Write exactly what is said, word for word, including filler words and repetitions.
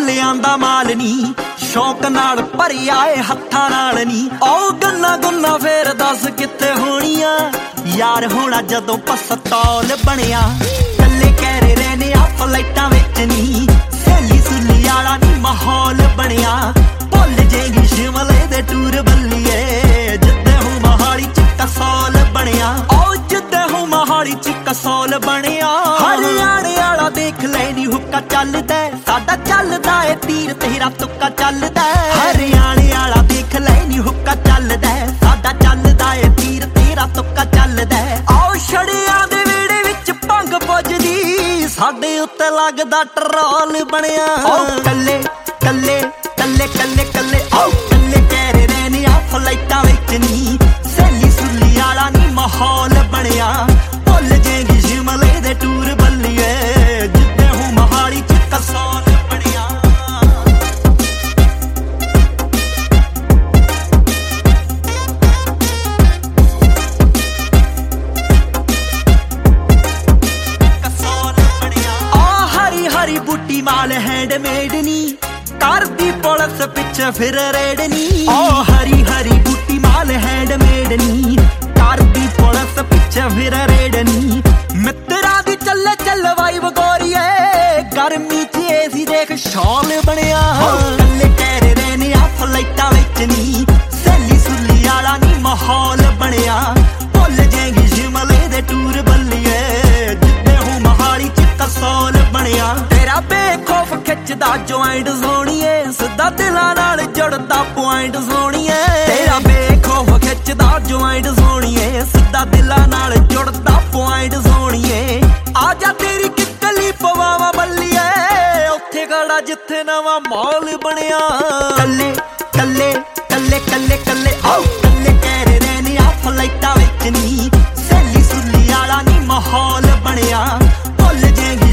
ਮੁੱਲਿਆਂ ਦਾ ਮਾਲ ਨੀ ਸ਼ੌਕ ਨਾਲ ਭਰਿਆ ਏ ਹੱਥਾਂ ਨਾਲ ਨੀ। ਉਹ ਗੰਨਾ ਗੁੰਨਾ ਫੇਰ ਦੱਸ ਕਿੱਥੇ ਹੋਣੀਆਂ ਯਾਰ ਹੋਣਾ ਜਦੋਂ ਪਸਤੌਲ ਬਣਿਆ। ਕੱਲੇ ਕਹਿਰੇ ਰਹਿਨੇ ਆ ਫਲਾਈਟਾਂ ਵਿੱਚ ਨੀ ਸਹੇਲੀ ਸੁਲੀ ਵਾਲਾ ਨੀ ਮਾਹੌਲ ਬਣਿਆ। ਭੁੱਲ ਜੇਗੀ ਸ਼ਿਮਲੇ ਦੇ ਟੂਰ ਬੱਲੀਏ ਜਿੱਦੇ ਹੂੰ ਮੋਹਾਲੀ ਚ ਕਸੌਲ ਬਣਿਆ। ਉਹ ਜਿੱਦੇ ਹੂੰ ਮੋਹਾਲੀ ਚ ਕਸੌਲ ਬਣਿਆ। ਹਰਿਆਣੇ ਵਾਲਾ ਦੇਖ ਲੈ ਨੀ ਹੁੱਕਾ ਚੱਲਦਾ ਸਾਡਾ ਚੱਲਦਾ ਏ ਤੀਰ ਤੇਰਾ ਤੁੱਕਾ ਚੱਲਦਾ। ਹਰਿਆਣੇ ਵਾਲਾ ਦੇਖ ਲੈ ਨੀ ਹੁੱਕਾ ਚੱਲਦਾ ਸਾਡਾ ਚੱਲਦਾ ਏ ਤੀਰ ਤੇਰਾ ਤੁੱਕਾ ਚੱਲਦਾ। ਆਓ ਛੜਿਆਂ ਦੇ ਵਿਹੜੇ ਵਿੱਚ ਭੰਗ ਪੁੱਜਦੀ ਸਾਡੇ ਉੱਤੇ ਲੱਗਦਾ ਟਰੋਲ ਬਣਿਆ। ਆਓ ਕੱਲੇ ਕੱਲੇ ਕੱਲੇ ਕੱਲੇ ਕੱਲੇ ਆਓ ਕੱਲੇ ਕਹਿਰੇ ਰਹਿਨੇ ਆ ਫਲਾਈਟਾਂ ਵਿੱਚ ਨੀ ਸਹੇਲੀ ਸੁਲੀ ਵਾਲਾ ਨੀ ਮਾਹੌਲ ਬਣਿਆ। ਭੁੱਲ ਜੇਗੀ ਸ਼ਿਮਲੇ ਦੇ ਟੂਰ ਬੱਲੀਏ ਜਿੱਦੇ ਹੂੰ ਮੋਹਾਲੀ ਚ ਕਸੌਲ ਬਣਿਆ। ਕਸੌਲ ਬਣਿਆ। ਆ ਹਰੀ ਹਰੀ ਬੂਟੀ ਮਾਲ ਹੈਂਡਮੇਡ ਨੀ ਕਰਦੀ ਪੁਲਿਸ ਪਿੱਛੇ ਫਿਰ ਰੇਡ ਨੀ। ਓ ਹਰੀ ਹਰੀ ਬੂਟੀ ਮਾਲ ਹੈਂਡਮੇਡ ਨੀ ਕਰਦੀ ਪੁਲਿਸ ਪਿੱਛੇ ਫਿਰ ਰੇਡ ਨੀ। ਮਿੱਤਰਾਂ ਦੀ ਚੱਲੇ ਚੱਲ ਵਾਈਬ ਗੋਰੀਏ ਗਰਮੀ ਚ ਏਸੀ ਦੇਖ ਸ਼ੌਲ ਬਣਿਆ। ਕੱਲੇ ਕਹਿਰੇ ਰਹਿਨੇ ਆ ਫਲਾਈਟਾਂ ਵਿੱਚ ਨੀ ਸਹੇਲੀ ਸੁਲੀ ਵਾਲਾ ਨੀ ਮਾਹੌਲ ਬਣਿਆ। ਭੁੱਲ ਜੇਗੀ ਸ਼ਿਮਲੇ ਦੇ ਟੂਰ ਬੱਲੀਏ ਜਿੱਦੇ ਹੂੰ ਮੋਹਾਲੀ ਚ ਕਸੌਲ ਬਣਿਆ। ਤੇਰਾ ਬੇਖੌਫ ਖਿੱਚਦਾ ਜੁਆਇੰਟ ਸੋਣੀਏ ਸਿੱਧਾ ਦਿਲਾਂ ਨਾਲ ਜੁੜਦਾ ਪੁਆਇੰਟ ਸੋਣੀਏ। ਤੇਰਾ ਬੇਖੌਫ ਖਿੱਚਦਾ ਜੁਆਇੰਟ ਸੋਣੀਏ ਸਿੱਧਾ ਦਿਲਾਂ ਨਾਲ ਜੁੜਦਾ ਪੁਆਇੰਟ ਸੋਣੀਏ। ਆ ਜਾ ਤੇਰੀ ਕਿੱਕਲੀ ਪਵਾਵਾ ਬੱਲੀਏ ਉੱਥੇ ਖੜਾ ਜਿੱਥੇ ਨਵਾਂ ਮਾਹੌਲ ਬਣਿਆ। ਕੱਲੇ ਕੱਲੇ ਕੱਲੇ ਕੱਲੇ ਕੱਲੇ ਆਓ ਕੱਲੇ ਕਹਿਰੇ ਰਹਿਨੇ ਆ ਫਲਾਈਟਾਂ ਵਿੱਚ ਨੀ ਸਹੇਲੀ ਸੁਲੀ ਵਾਲਾ ਨੀ ਮਾਹੌਲ ਬਣਿਆ। ਭੁੱਲ ਜੇਗੀ